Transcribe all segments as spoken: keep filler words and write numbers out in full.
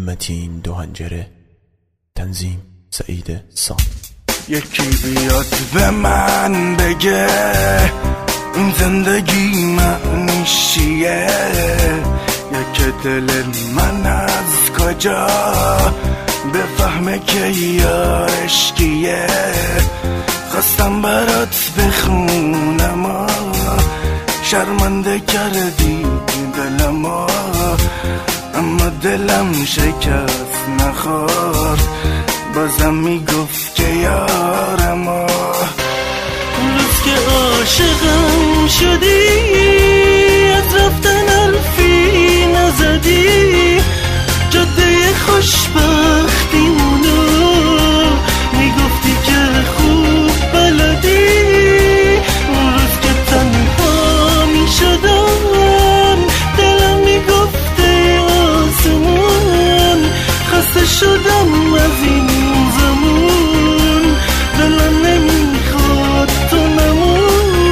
متین دوهنجره، تنظیم سعید سام. یکی بیاد به من بگه این زندگی معنیش چیه، یک دل من از کجا بفهمه که یارش کیه. خواستم برات بخونم شرمنده کردی دلما، اما دلم شکست نخورد بازم میگفت که یارم. اون روز که عاشقم شدی از رفتن حرفی نزدی، جاده خوشبختیمونو میگفتی که خوب بلدی. اون روز که تنها میشدم دلم میگفته آسمون، خسته شدم از این زمون، دلم نمیخواد تو نمون.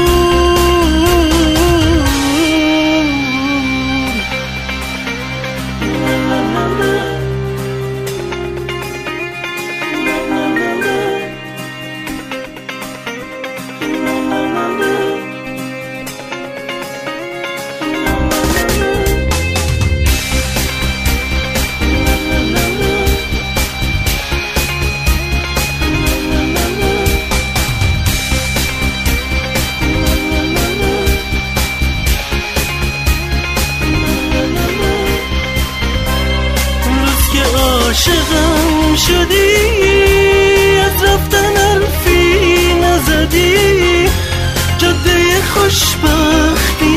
عاشقم شدی از رفتن حرفی نزدی، جاده خوشبختی